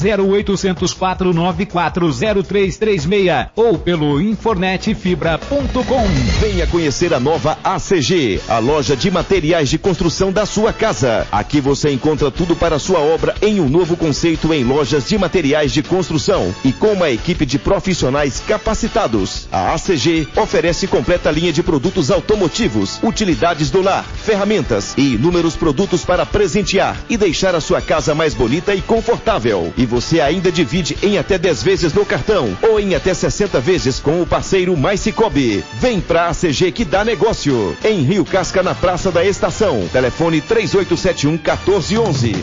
0800-494-0336 ou pelo infornetfibra.com. Venha conhecer a nova ACG, a loja de materiais de construção da sua casa. Aqui você encontra tudo para a sua obra em um novo conceito em lojas de materiais de construção e com uma equipe de profissionais capacitados. A ACG oferece completa linha de produtos automotivos, utilidades do lar, ferramentas e inúmeros produtos para presentear e deixar a sua casa mais bonita e confortável. E você ainda divide em até 10 vezes no cartão ou em até 60 vezes com o parceiro Mais Cicobi. Vem pra ACG que dá negócio. Em Rio Casca, na Praça da Estação. Telefone 3871-1411.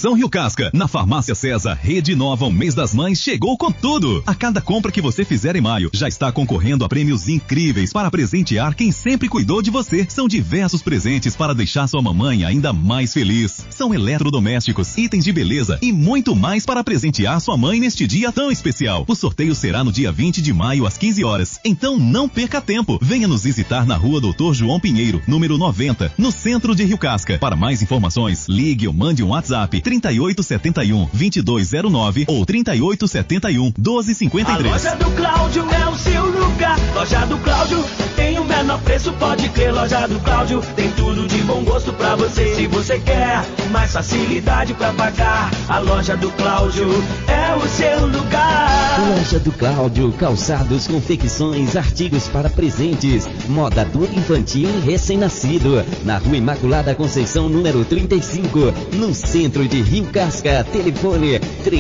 Construção Rio Casca. Na Farmácia César, Rede Nova, o mês das mães chegou com tudo. A cada compra que você fizer em maio, já está concorrendo a prêmios incríveis para presentear quem sempre cuidou de você. São diversos presentes para deixar sua mamãe ainda mais feliz. São eletrodomésticos, itens de beleza e muito mais para presentear sua mãe neste dia tão especial. O sorteio será no dia 20 de maio às 15 horas. Então não perca tempo. Venha nos visitar na Rua Doutor João Pinheiro, número 90, no centro de Rio Casca. Para mais informações, ligue ou mande um WhatsApp 3871-2209 ou 3871-1253. A loja do Cláudio é o seu lugar. Loja do Cláudio tem o menor preço, pode crer. Loja do Cláudio tem tudo de bom gosto pra você. Se você quer mais facilidade pra pagar, a loja do Cláudio é o seu lugar. Loja do Cláudio, calçados, confecções, artigos para presentes, moda adulto, infantil e recém-nascido. Na Rua Imaculada Conceição, número 35, no centro de Rio Casca. Telefone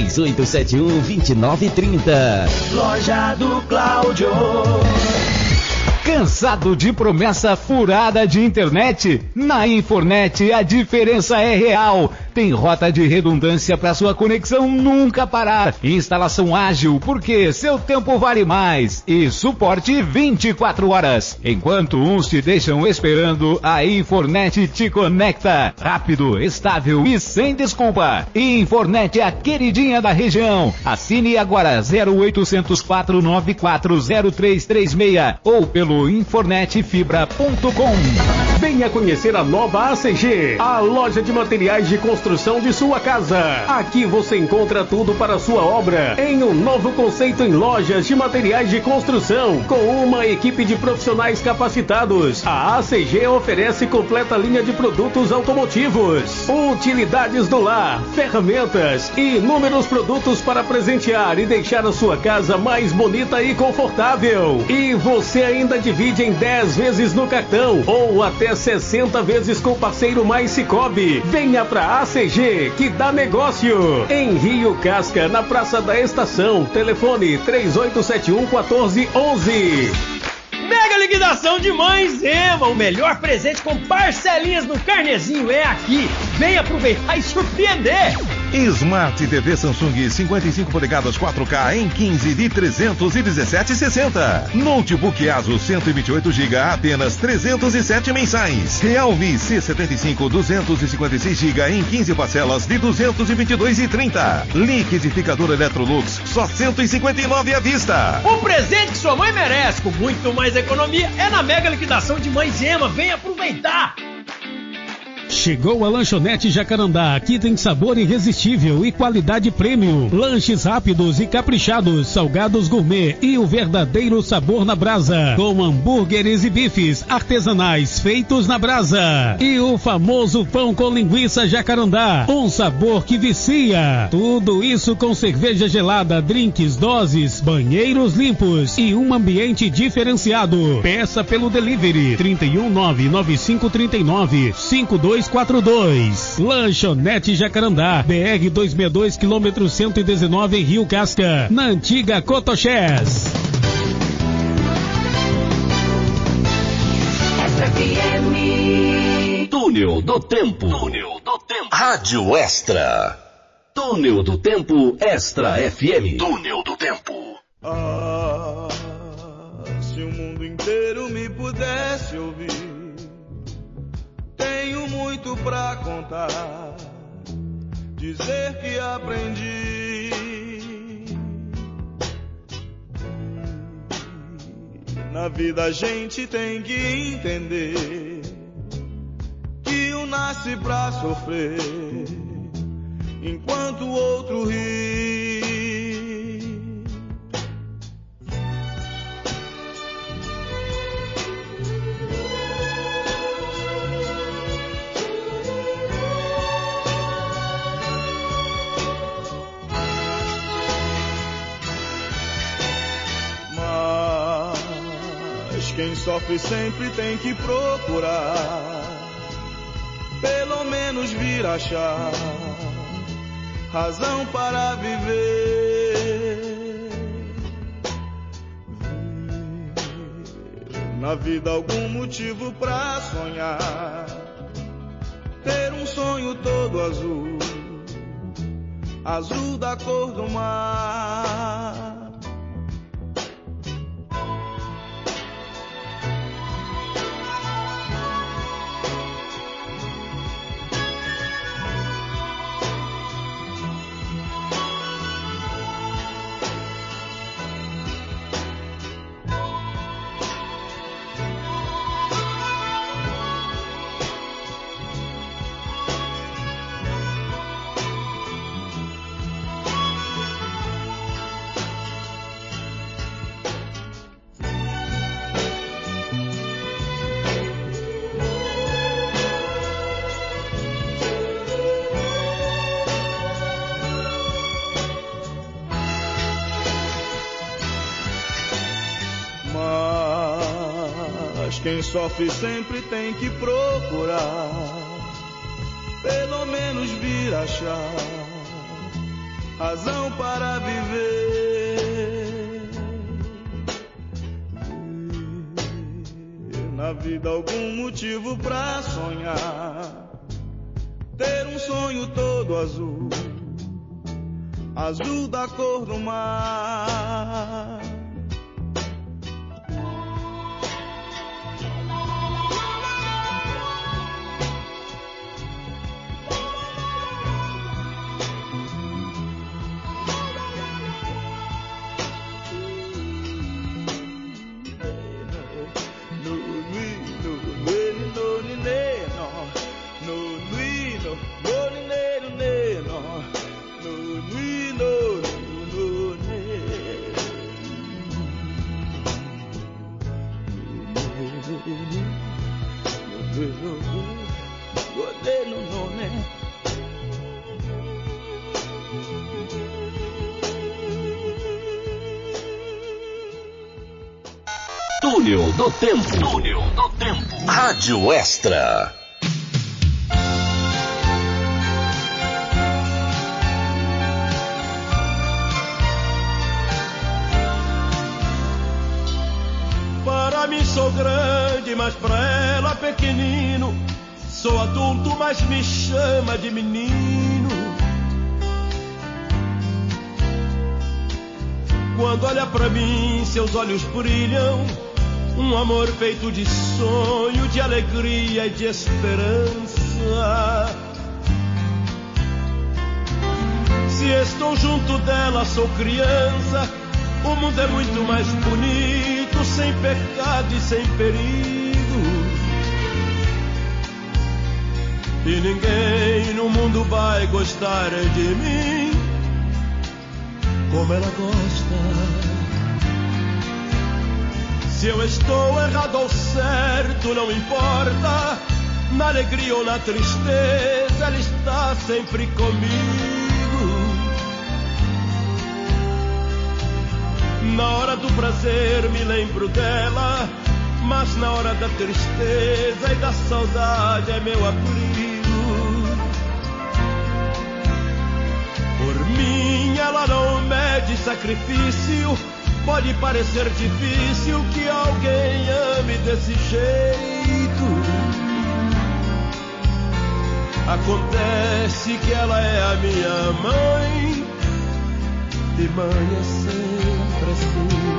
3871-2930. Loja do Cláudio. Cansado de promessa furada de internet? Na Infornet a diferença é real. Tem rota de redundância para sua conexão nunca parar. Instalação ágil, porque seu tempo vale mais. E suporte 24 horas. Enquanto uns te deixam esperando, a Infornet te conecta. Rápido, estável e sem desculpa. Infornet é a queridinha da região. Assine agora 0800 494 0336 ou pelo infornetfibra.com. Venha conhecer a nova ACG, a loja de materiais de construção de sua casa. Aqui você encontra tudo para a sua obra em um novo conceito em lojas de materiais de construção, com uma equipe de profissionais capacitados. A ACG oferece completa linha de produtos automotivos, utilidades do lar, ferramentas e inúmeros produtos para presentear e deixar a sua casa mais bonita e confortável. E você ainda divide em 10 vezes no cartão ou até 60 vezes com o parceiro Mais Cicobi. Venha pra ACG, que dá negócio. Em Rio Casca, na Praça da Estação. Telefone 3871-1411. Mega liquidação de Mães Ema, o melhor presente com parcelinhas no carnezinho é aqui. Vem aproveitar e surpreender. Smart TV Samsung 55 polegadas 4K em 15 de 317,60. Notebook Asus 128 GB apenas 307 mensais. Realme C75 256 GB em 15 parcelas de 222,30. Liquidificador Electrolux só 159 à vista. O presente que sua mãe merece com muito mais economia é na mega liquidação de Mães Ema. Vem aproveitar. Chegou a Lanchonete Jacarandá. Aqui tem sabor irresistível e qualidade premium. Lanches rápidos e caprichados, salgados gourmet e o verdadeiro sabor na brasa. Com hambúrgueres e bifes artesanais feitos na brasa. E o famoso pão com linguiça Jacarandá. Um sabor que vicia. Tudo isso com cerveja gelada, drinks, doses, banheiros limpos e um ambiente diferenciado. Peça pelo delivery 31995395242. Lanchonete Jacarandá, BR 262, quilômetro 119 em Rio Casca, na antiga Cotoxés. Túnel do Tempo. Túnel do Tempo. Rádio Extra. Túnel do Tempo Extra FM. Túnel do Tempo. Ah, se o mundo inteiro me pudesse ouvir, tenho muito pra contar, dizer que aprendi. Na vida a gente tem que entender que um nasce pra sofrer, enquanto o outro ri. Quem sofre sempre tem que procurar, pelo menos vir achar razão para viver. Na vida algum motivo pra sonhar, ter um sonho todo azul, azul da cor do mar. Quem sofre sempre tem que procurar, pelo menos vir achar razão para viver. Ver na vida algum motivo pra sonhar, ter um sonho todo azul, azul da cor do mar. Túnel do Tempo. Túnel do Tempo. Rádio Extra. Para mim sou grande, mas pra ela pequenino. Sou adulto, mas me chama de menino. Quando olha pra mim, seus olhos brilham. Um amor feito de sonho, de alegria e de esperança. Se estou junto dela, sou criança. O mundo é muito mais bonito, sem pecado e sem perigo. E ninguém no mundo vai gostar de mim como ela gosta. Se eu estou errado ou certo, não importa. Na alegria ou na tristeza, ela está sempre comigo. Na hora do prazer me lembro dela, mas na hora da tristeza e da saudade é meu abrigo. Por mim ela não mede sacrifício. Pode parecer difícil que alguém ame desse jeito. Acontece que ela é a minha mãe, e mãe é sempre assim.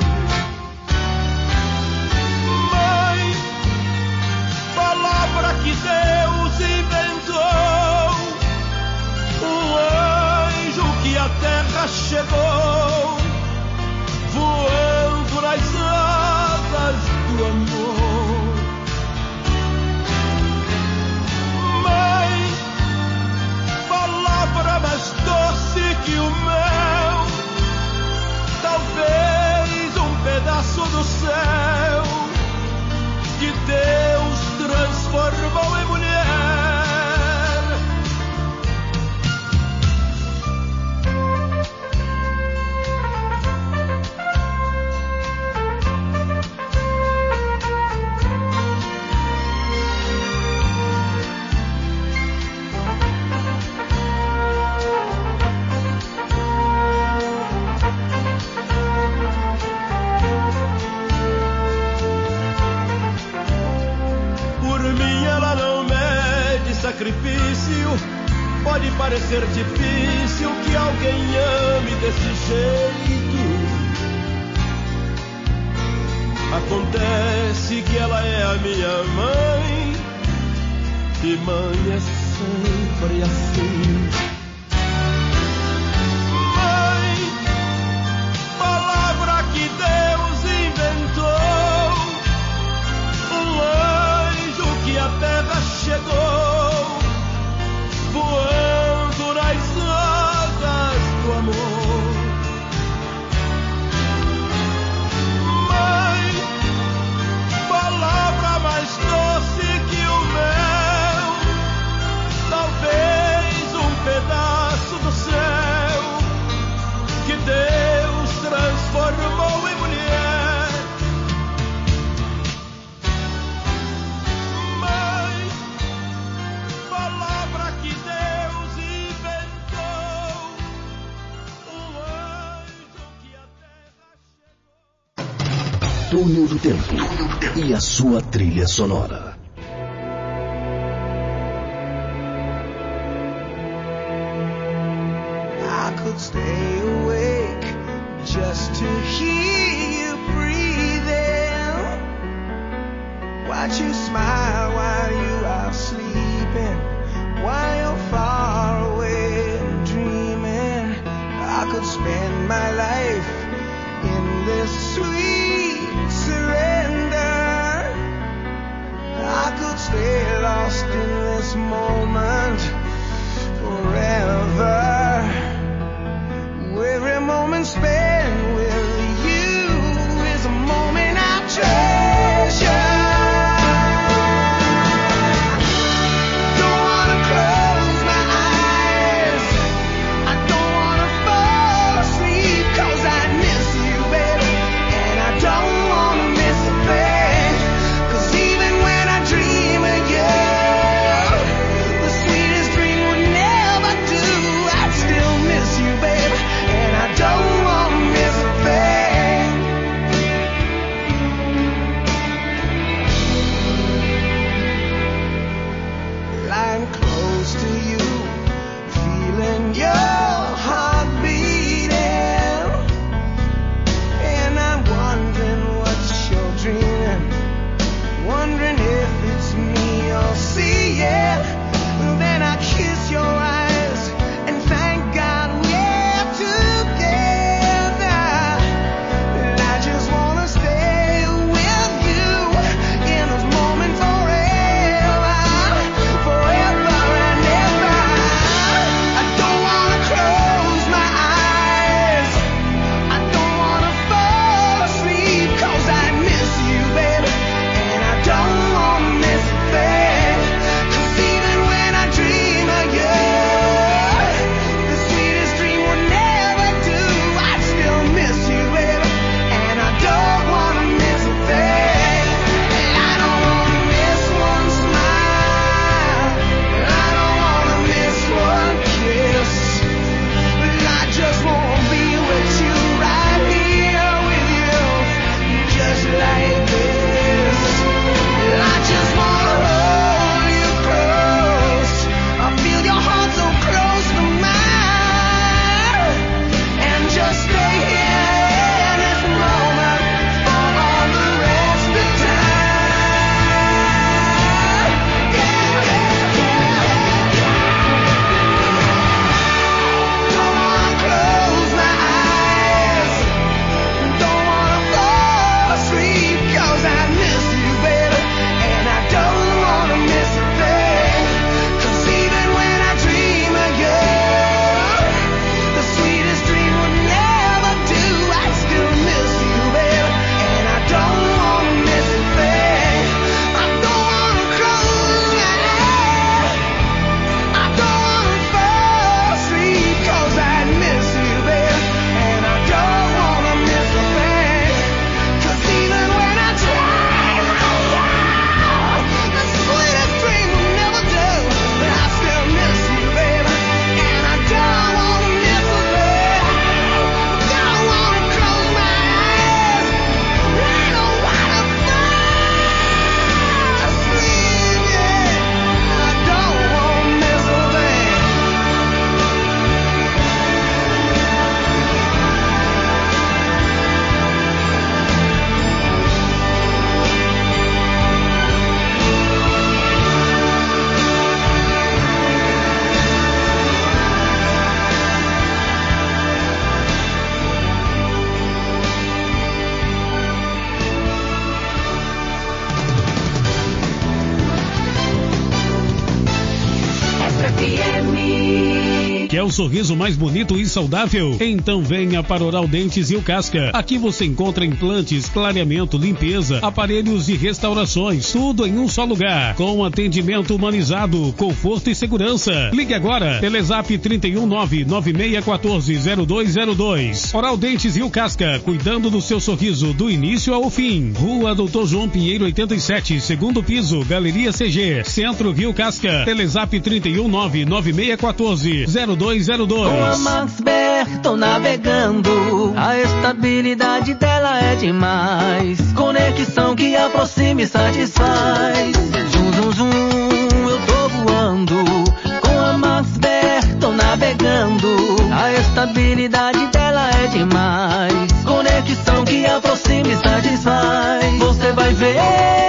Mãe, palavra que Deus inventou, um anjo que à terra chegou, voando nas asas do amor. Mãe, palavra mais doce que o mel, talvez um parecer difícil que alguém ame desse jeito, acontece que ela é a minha mãe, e mãe é sempre assim. Mãe, palavra que Deus inventou, um anjo que a terra chegou, voando nas asas do amor. Mãe, palavra mais doce que o mel, talvez um pedaço do céu que Deus transformou em mulher. Mãe, palavra que Deus inventou, um anjo que a terra chegou. Túnel do Tempo e a sua trilha sonora. I could stay awake just to hear you breathing, watch you smile while you are sleeping, while you're far away and dreaming. I could spend my life in this sweet surrender. I could stay lost in this moment forever. Every moment spent with you is a moment I treasure. o sorriso mais bonito e saudável? Então venha para Oral Dentes Rio Casca. Aqui você encontra implantes, clareamento, limpeza, aparelhos e restaurações, tudo em um só lugar, com atendimento humanizado, conforto e segurança. Ligue agora, Telezap 31996140202. Oral Dentes Rio Casca, cuidando do seu sorriso do início ao fim. Rua Doutor João Pinheiro 87, segundo piso, Galeria CG, Centro Rio Casca. Telezap 31996140202. Com a Maxber tô navegando, a estabilidade dela é demais. Conexão que aproxima e satisfaz. Zum, zum, zum, eu tô voando. Com a Maxber tô navegando, a estabilidade dela é demais. Conexão que aproxima e satisfaz. Você vai ver,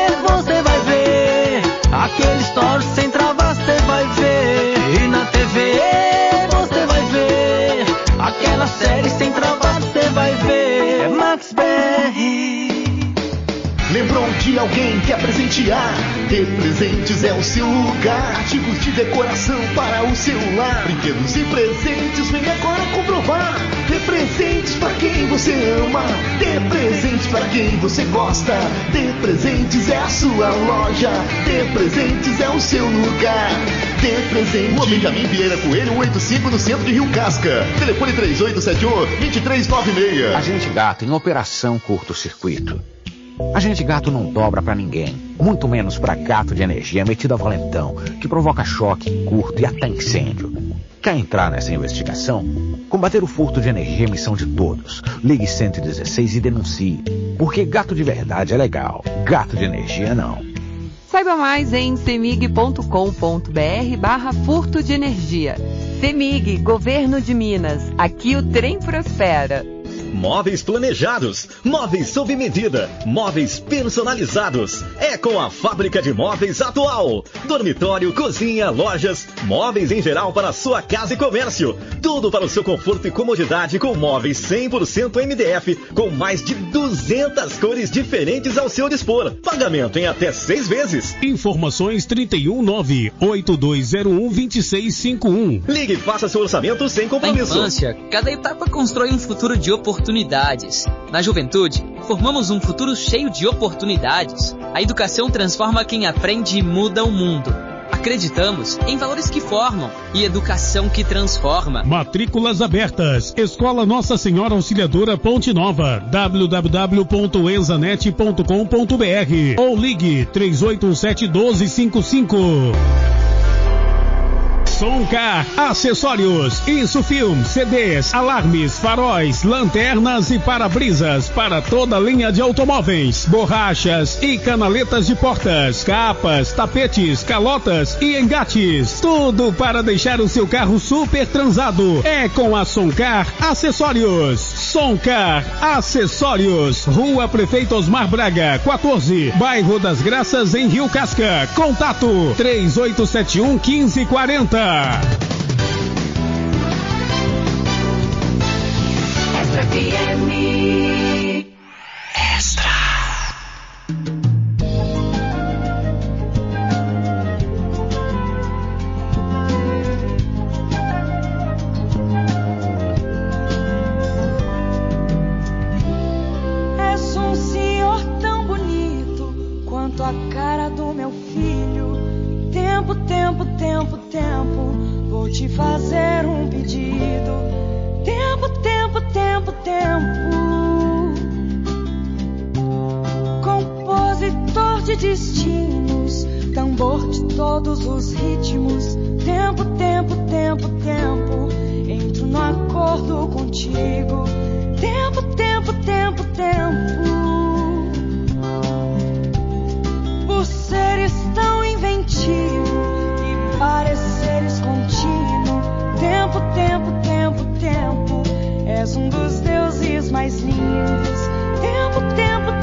aquele story sem travar, você vai ver. E na TV você vai ver, aquela série sem travar, você vai ver. É Max BR. Lembrou de alguém que quer presentear? De Presentes é o seu lugar. Artigos de decoração para o celular, brinquedos e presentes, vem agora comprovar. Dê presentes para quem você ama, dê presentes para quem você gosta. Dê Presentes é a sua loja, Dê Presentes é o seu lugar. Dê Presentes. Rua Benjamin Vieira Coelho 185, no centro de Rio Casca. Telefone 3871-2396. Agente Gato em operação curto-circuito. Agente Gato não dobra pra ninguém, muito menos pra gato de energia metido a valentão, que provoca choque, curto e até incêndio. Quer entrar nessa investigação? Combater o furto de energia é missão de todos. Ligue 116 e denuncie, porque gato de verdade é legal, gato de energia não. Saiba mais em cemig.com.br/furto de energia. Cemig, Governo de Minas. Aqui o trem prospera. Móveis planejados, móveis sob medida, móveis personalizados. É com a Fábrica de Móveis Atual. Dormitório, cozinha, lojas, móveis em geral para a sua casa e comércio. Tudo para o seu conforto e comodidade com móveis 100% MDF, com mais de 200 cores diferentes ao seu dispor. Pagamento em até 6 vezes. Informações 319-8201-2651. Ligue e faça seu orçamento sem compromisso. Na infância, cada etapa constrói um futuro de oportunidades. Na juventude, formamos um futuro cheio de oportunidades. A educação transforma quem aprende e muda o mundo. Acreditamos em valores que formam e educação que transforma. Matrículas abertas. Escola Nossa Senhora Auxiliadora Ponte Nova. www.enzanet.com.br ou ligue 3817-1255. Soncar Acessórios, Insufilm, CDs, alarmes, faróis, lanternas e para-brisas para toda a linha de automóveis, borrachas e canaletas de portas, capas, tapetes, calotas e engates. Tudo para deixar o seu carro super transado. É com a Soncar Acessórios. Soncar Acessórios, Rua Prefeito Osmar Braga, 14, Bairro das Graças, em Rio Casca. Contato 3871-1540. Extra FM. Extra. És um senhor tão bonito quanto a cara do meu filho. Tempo, tempo, tempo, tempo, vou te fazer um pedido. Tempo, tempo, tempo, tempo. Compositor de destinos, tambor de todos os ritmos. Tempo, tempo, tempo, tempo, entro no acordo contigo. Tempo, tempo, tempo, tempo. Por seres tão inventivo e pareceres contínuo. Tempo, tempo, tempo, tempo, és um dos deuses mais lindos. Tempo, tempo,